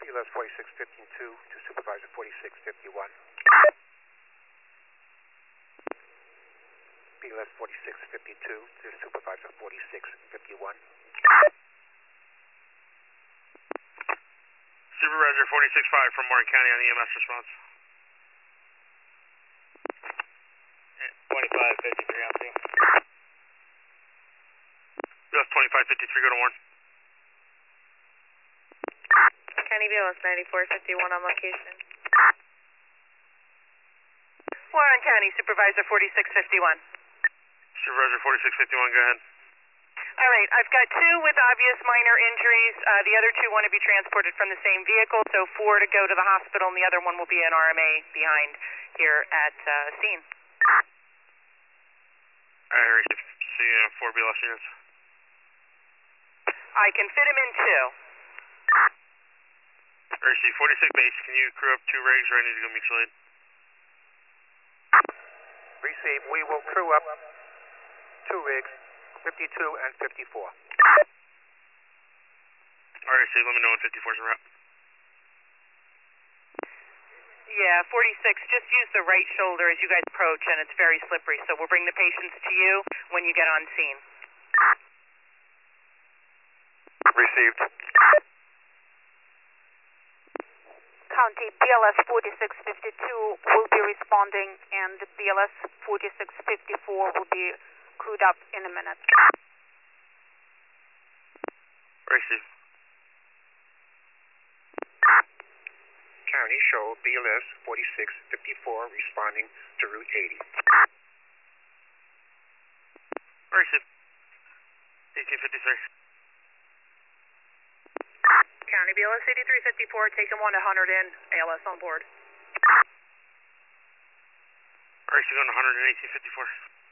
BLS 4652 to Supervisor 4651. BLS 4652 to Supervisor 4651. Supervisor 465 from Martin County on EMS response. 2553 on scene. BLS 2553, go to Warren. County BLS 9451 on location. Warren County, Supervisor 4651. Supervisor 4651, go ahead. All right, I've got 2 with obvious minor injuries. The other 2 want to be transported from the same vehicle, so 4 to go to the hospital, and the other one will be an RMA behind here at scene. All right, see 4 BLS units. I can fit him in 2. RC 46 base, can you crew up 2 rigs or I need to go mutual aid? Receive. We will crew up 2 rigs, 52 and 54. RC, let me know when 54 is a wrap. Yeah, 46, just use the right shoulder as you guys approach, and it's very slippery, so we'll bring the patients to you when you get on scene. Received. County BLS 4652 will be responding, and BLS 4654 will be crewed up in a minute. RC. County show BLS 4654 responding to Route 80. RC. 1853. County BLS 8354, take him 1 to 100 in, ALS on board. RC going to 100 and 1854.